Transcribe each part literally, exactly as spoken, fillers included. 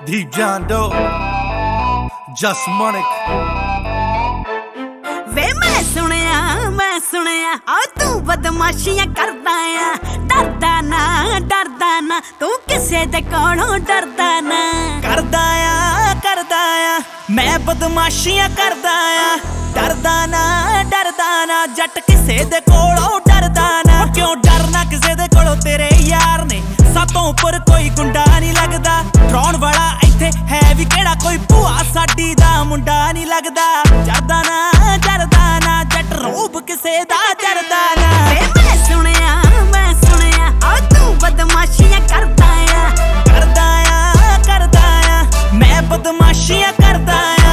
Deep John Doe, Just Monik। वे मैं सुनिया मैं सुनिया आ तू बदमाशियां करदा आ, डरदा ना डरदा ना तू किसे दे कोलों डरदा ना। करदा आ करदा आ मैं बदमाशियां करदा आ, डरदा ना डरदा ना जट किसे दे कोलों डरदा ना। क्यों डरना किसे दे कोलों, तेरे यार ने सातों उपर कोई गुंडा नहीं लगदा। डराउण वाला इत्थे है भी केड़ा, कोई भूआ साडी दा मुंडा नहीं लगदा। डरदा ना डरदा ना जट रूप किसे दा डरदा ना। वे मैं सुनिया मैं सुनिया आ तू बदमाशियां करदा आ, करदा आ करदा आ मैं बदमाशियां करदा आ।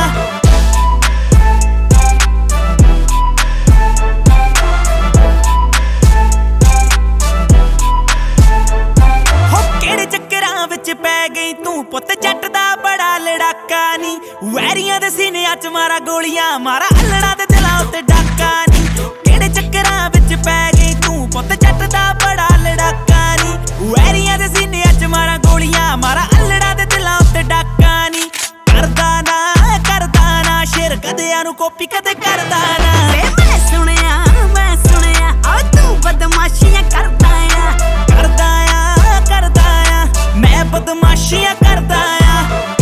पै गई तू पुत जट दा बड़ा लड़ाका नी, वैरियां दे सीनियां च मारा गोलियां, मारा हल्लड़ा दे दिलां उत्ते डाका नी। केड़े चक्करां विच पै गई तू पुत जट दा बड़ा लड़ाका नी, वैरियां दे सीनियां च मारा गोलियां, मारा हल्लड़ा दे दिलां उत्ते डाका नी। करदा ना करदा ना शेर कदेआं नूं कॉपी कदे करदा ना। वे मैं सुनिया मैं सुनिया आ तू बदमाशियां करदा आ, करदा आ करदा आ मैं बदमाशियां करदा आ।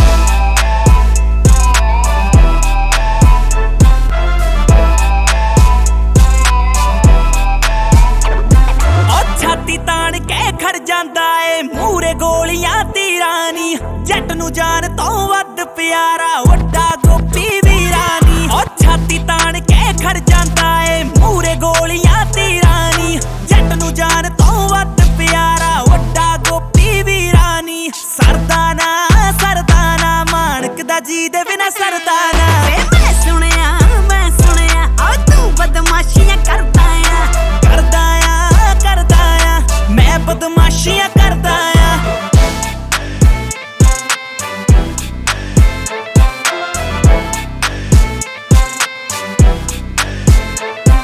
ओ छाती ताण के खड़ जांदा ए मूरे गोलियां तीरां नी, जट नूं जान तों वध प्यारा वड्डा गोपी वीरा नी। ओ छाती ताण के खड़ जांदा ए मूरे गोलियां तीरां नी, जट नूं जान तों वध प्यारा वड्डा गोपी वीरा नी। सरदाना सरदाना माणक दा जी दे बिना सरदाना। वे मैं सुनिया मैं सुनिया आ तू बदमाशियां करदा आ, करदा आ करदा आ मैं बदमाशियां करदा आ।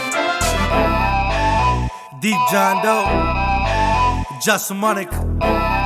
Deep John Doe, Just Monik।